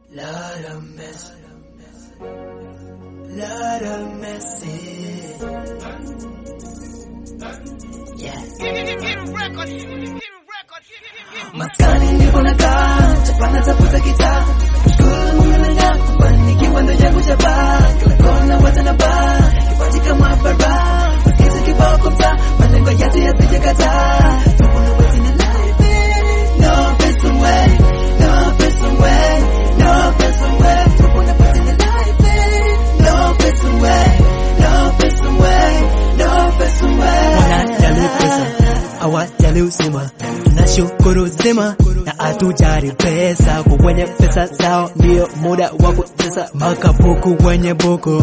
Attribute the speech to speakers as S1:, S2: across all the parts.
S1: Lot of mess. Yeah. Maskani nipo nakaa, chapana tafuta kitaa. Shukuru Mungu nanga, kufanikiwa ndo yangu chapa. Kila kona watu na baa, kipaji kama bara. Maskiza kibao kwa mtaa, malengo yetu yasijakataa. Tupo na wezi na life, no person way, no person way, no person way. Tupo na wezi na life, no person way, no person way, no person way.
S2: Wanajali pesa, hawajali uzima. Tunashukuru zima na hatujali pesa. Kwa wenye pesa zao ndio muda wa kutesa. Makapuku wenye buku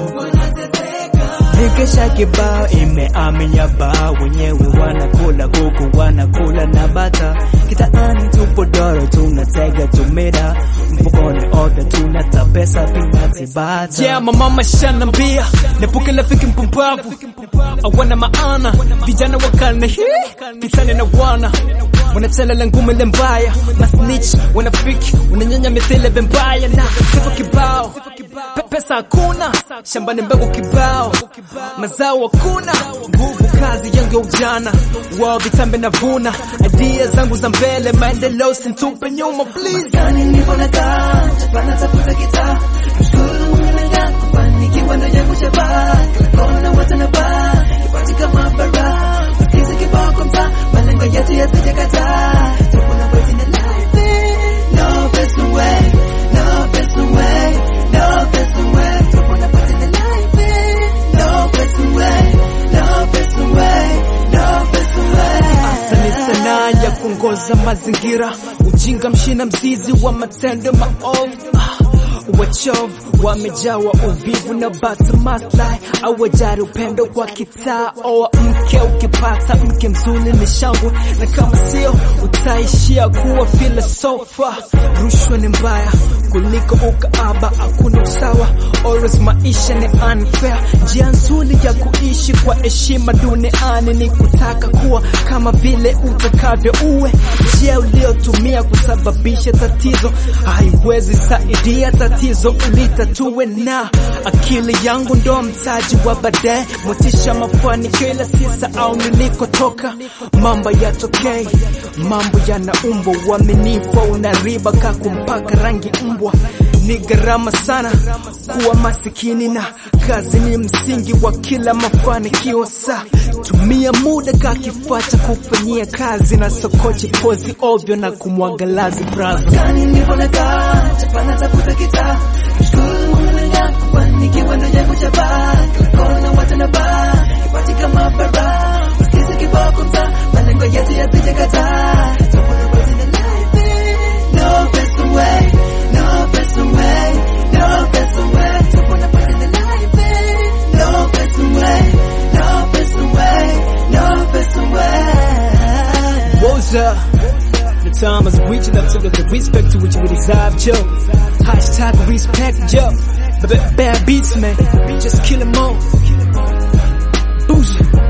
S2: nikesha kibao imeaminya bao. Wenyewe wanakula kuku, wanakula na bata. Kitaani tupo doro, tunatega tumeda. Mfukoni order, tunata pesa pinati bata.
S3: Yeah, mama shanambia nepuke rafiki mpumbavu, awana maana. Vijana wakane hii kitani na wanatela la ngume le mbaya. Masnitch wanafiki unanyanya mithile vembaya. Na sifa kibao pesa hakuna, shambani mbegu kibao. Mazao hakuna, nguvu kazi yangu ujana. Wao vitambe na vuna, idea zangu za mbele. Maendeleo sintupe nyuma please.
S1: Maskani nipo nakaa, chapana tafuta kitaa. Shukuru Mungu nanga, kufanikiwa ndo yangu chapa. Kila kona watu na baa, kipaji kama bara. Maskiza kibao kwa mtaa, malengo yetu yasijakataa. Tupo na wezi na life, no person way, no person way, no person way. Tupo na wezi na life, no person way, no person way, no person way.
S3: Asani sanaa ya kuongoza mazingira. Ujinga mshina mzizi wa matendo maovu. Wachovu wamejawa uvivu na bata maslahi. Awajari upendo kwa kitaa. Oa mke ukipata mke mzuri ni shangwe, na kama sio utaishia kuwa filosofa. Rushwa ni mbaya kuliko ukaaba, hakuna usawa. Always maisha ni unfair. Njia nzuri ya kuishi kwa heshima duniani ni kutaka kuwa kama vile utakavyo uwe. Njia uliotumia kusababisha tatizo haiwezi saidia tatizo ulitatue. Na akili yangu ndo mtaji wa baadaye, motisha mafanikio ila sisahau nilikotoka. Mambo yatokei, mambo yanaumbwa. Uaminifu unariba kakumpaka rangi mbwa. Ni gharama sana kuwa masikini, na kazi ni msingi wa kila mafanikio. Sa tumia muda kakifaa cha kufanyia kazi, na sokochi pozi ovyo na kumwagalazi braza.
S1: Maskani nipo nakaa, chapana tafuta kitaa. Shukuru Mungu nanga, kufanikiwa ndo yangu chapa. Kila kona watu na baa, kipaji kama bara. Maskiza kibao kwa mtaa, malengo yetu yasijakataa. Tupo na wezi na life, no person way, no person way, no person way. Tupo na wezi na life, no person way, no person way, no person way.
S3: What's up? The time is reaching up to the respect to which we deserve, Joe. Hashtag respect, Joe. Bad beats, man. Just kill 'em all. Bougie.